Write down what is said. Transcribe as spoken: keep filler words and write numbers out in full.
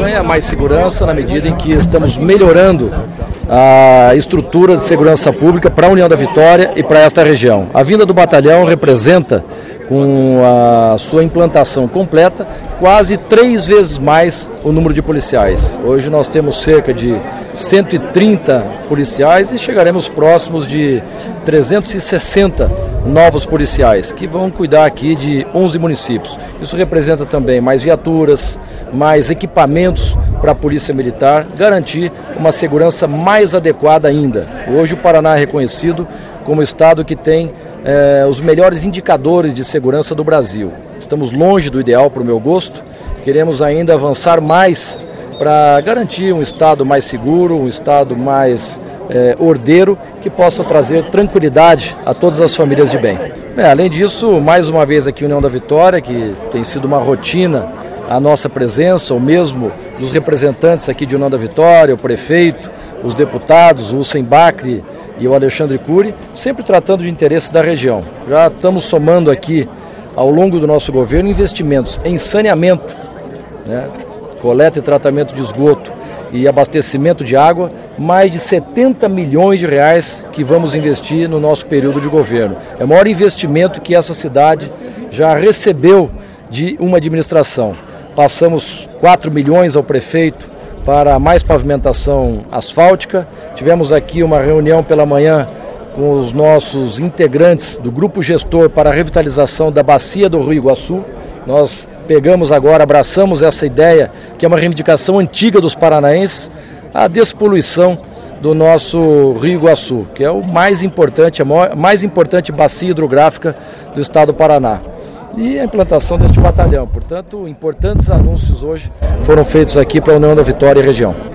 ganha mais segurança na medida em que estamos melhorando a estrutura de segurança pública para a União da Vitória e para esta região. A vinda do batalhão representa, com a sua implantação completa, quase três vezes mais o número de policiais. Hoje nós temos cerca de cento e trinta policiais e chegaremos próximos de trezentos e sessenta novos policiais, que vão cuidar aqui de onze municípios. Isso representa também mais viaturas, mais equipamentos para a Polícia Militar, garantir uma segurança mais adequada ainda. Hoje o Paraná é reconhecido como o estado que tem eh, os melhores indicadores de segurança do Brasil. Estamos longe do ideal para o meu gosto, queremos ainda avançar mais para garantir um estado mais seguro, um estado mais eh, ordeiro, que possa trazer tranquilidade a todas as famílias de bem. É, além disso, mais uma vez aqui União da Vitória, que tem sido uma rotina a nossa presença, ou mesmo dos representantes aqui de União da Vitória, o prefeito, os deputados, o Hussein Bacri e o Alexandre Cury, sempre tratando de interesses da região. Já estamos somando aqui, ao longo do nosso governo, investimentos em saneamento, né, coleta e tratamento de esgoto e abastecimento de água, mais de setenta milhões de reais que vamos investir no nosso período de governo. É o maior investimento que essa cidade já recebeu de uma administração. Passamos quatro milhões ao prefeito para mais pavimentação asfáltica. Tivemos aqui uma reunião pela manhã com os nossos integrantes do grupo gestor para a revitalização da bacia do Rio Iguaçu. Nós pegamos agora, abraçamos essa ideia, que é uma reivindicação antiga dos paranaenses, a despoluição do nosso Rio Iguaçu, que é o mais importante, a maior, mais importante bacia hidrográfica do estado do Paraná. E a implantação deste batalhão. Portanto, importantes anúncios hoje foram feitos aqui para a União da Vitória e região.